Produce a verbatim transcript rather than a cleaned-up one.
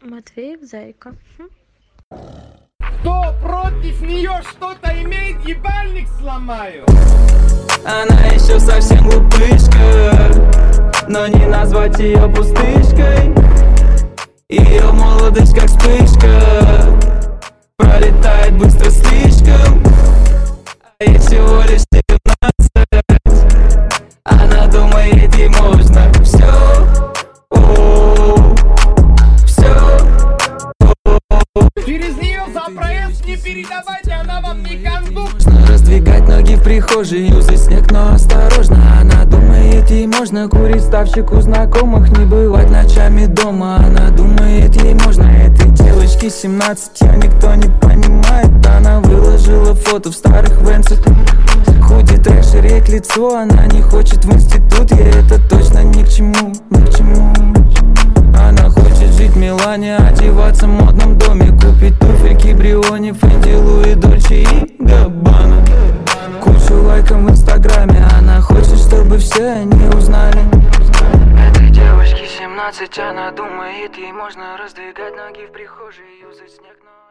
Матвеев, зайка. Хм. Кто против нее что-то имеет, ебальник сломаю. Она еще совсем глупышка, но не назвать ее пустышкой. Ее молодость как вспышка, пролетает быстро слишком. А ей всего лишь семнадцать, она думает, ей можно все. Через нее за проезд не передавайте, она вам не кондуктор. Нужно раздвигать ноги в прихожей, юзать снег, но осторожно. Она думает, ей можно курить ставщик у знакомых, не бывать ночами дома. Она думает, ей можно. Этой девочке семнадцать, ее никто не понимает. Она выложила фото в старых венцах, худи, трэш и рек лицо. Она не хочет в институт, ей это точно ни к чему, ни к чему. Она хочет жить в Милане, одеваться в модном доме, купить туфельки Бриони, Фенди, Луи, Дольче и Габбана. Кучу лайков в инстаграме, она хочет, чтобы все они узнали. Этой девочке семнадцать, она думает, ей можно раздвигать ноги в прихожей, юзать снег, но...